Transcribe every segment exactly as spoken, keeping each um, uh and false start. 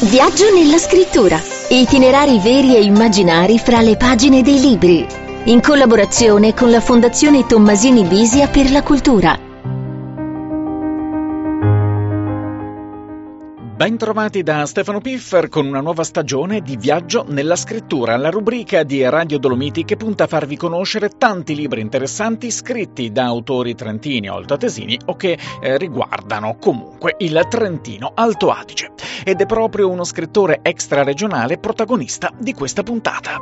Viaggio nella scrittura. Itinerari veri e immaginari fra le pagine dei libri. In collaborazione con la Fondazione Tommasini Bisia per la Cultura. Bentrovati da Stefano Piffer con una nuova stagione di Viaggio nella scrittura, la rubrica di Radio Dolomiti che punta a farvi conoscere tanti libri interessanti scritti da autori trentini o altoatesini o che eh, riguardano comunque il Trentino Alto Adige. Ed è proprio uno scrittore extraregionale protagonista di questa puntata.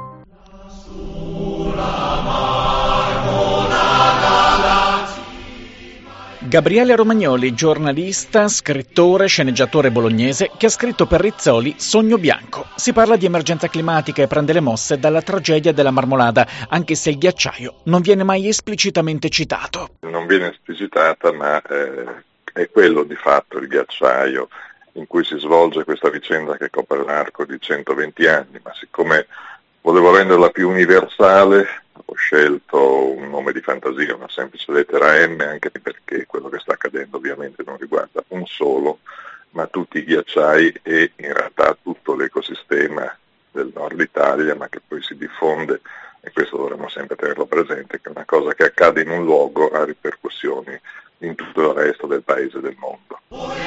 Gabriele Romagnoli, giornalista, scrittore, sceneggiatore bolognese che ha scritto per Rizzoli Sogno Bianco. Si parla di emergenza climatica e prende le mosse dalla tragedia della Marmolada, anche se il ghiacciaio non viene mai esplicitamente citato. Non viene esplicitata, ma eh, è quello di fatto il ghiacciaio in cui si svolge questa vicenda che copre l'arco di centoventi anni, ma siccome volevo renderla più universale, ho scelto un nome di fantasia, una semplice lettera M, anche perché quello che sta accadendo ovviamente non riguarda un solo, ma tutti i ghiacciai e in realtà tutto l'ecosistema del nord Italia, ma che poi si diffonde, e questo dovremmo sempre tenerlo presente, che una cosa che accade in un luogo ha ripercussioni in tutto il resto del paese e del mondo.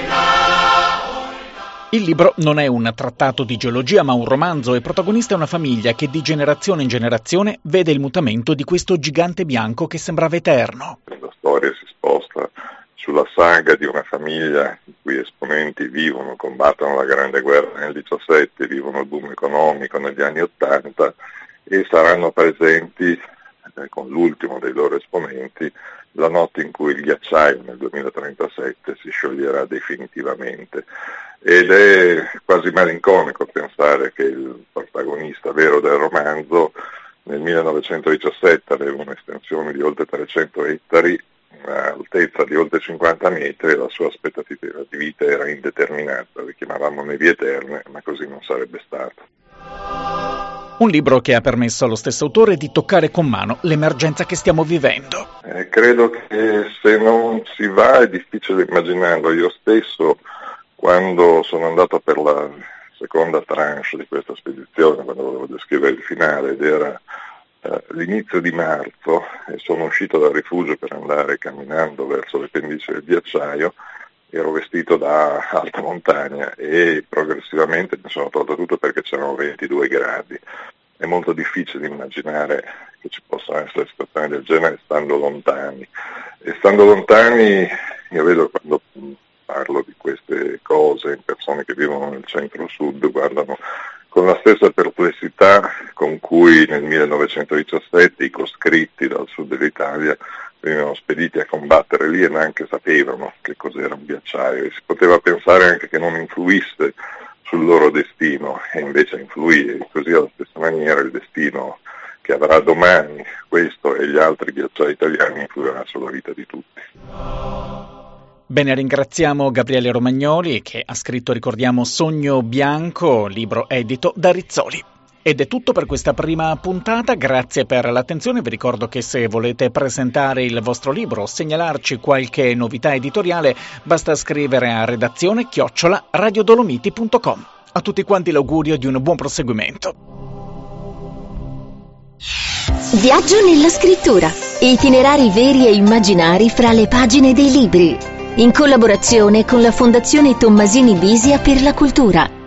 Il libro non è un trattato di geologia, ma un romanzo, e protagonista è una famiglia che di generazione in generazione vede il mutamento di questo gigante bianco che sembrava eterno. La storia si sposta sulla saga di una famiglia i cui esponenti vivono, combattono la Grande Guerra nel diciassette, vivono il boom economico negli anni ottanta e saranno presenti eh, con l'ultimo dei loro esponenti la notte in cui il ghiacciaio nel duemilatrentasette si scioglierà definitivamente. Ed è quasi malinconico pensare che il protagonista vero del romanzo nel millenovecentodiciassette aveva un'estensione di oltre trecento ettari, un'altezza di oltre cinquanta metri e la sua aspettativa di vita era indeterminata, le chiamavamo nevi eterne, ma così non sarebbe stato. Un libro che ha permesso allo stesso autore di toccare con mano l'emergenza che stiamo vivendo. Eh, credo che se non si va è difficile immaginarlo. Io stesso, quando sono andato per la seconda tranche di questa spedizione, quando volevo descrivere il finale, ed era eh, l'inizio di marzo, e sono uscito dal rifugio per andare camminando verso le pendici del ghiacciaio, ero vestito da alta montagna e progressivamente mi sono tolto tutto perché c'erano ventidue gradi. È molto difficile immaginare che ci possano essere situazioni del genere stando lontani. E stando lontani, io vedo quando parlo di queste cose in persone che vivono nel centro-sud, guardano con la stessa perplessità con cui nel millenovecentodiciassette i coscritti dal sud dell'Italia venivano spediti a combattere lì e neanche sapevano che cos'era un ghiacciaio, e si poteva pensare anche che non influisse sul loro destino, e invece influì, e così alla stessa maniera il destino che avrà domani questo e gli altri ghiacciai italiani influirà sulla vita di tutti. Bene, ringraziamo Gabriele Romagnoli che ha scritto, ricordiamo, Sogno Bianco, libro edito da Rizzoli. Ed è tutto per questa prima puntata, grazie per l'attenzione. Vi ricordo che se volete presentare il vostro libro o segnalarci qualche novità editoriale, basta scrivere a redazione chiocciola radiodolomiti punto com. A tutti quanti l'augurio di un buon proseguimento. Viaggio nella scrittura. Itinerari veri e immaginari fra le pagine dei libri. In collaborazione con la Fondazione Tommasini Bisia per la Cultura.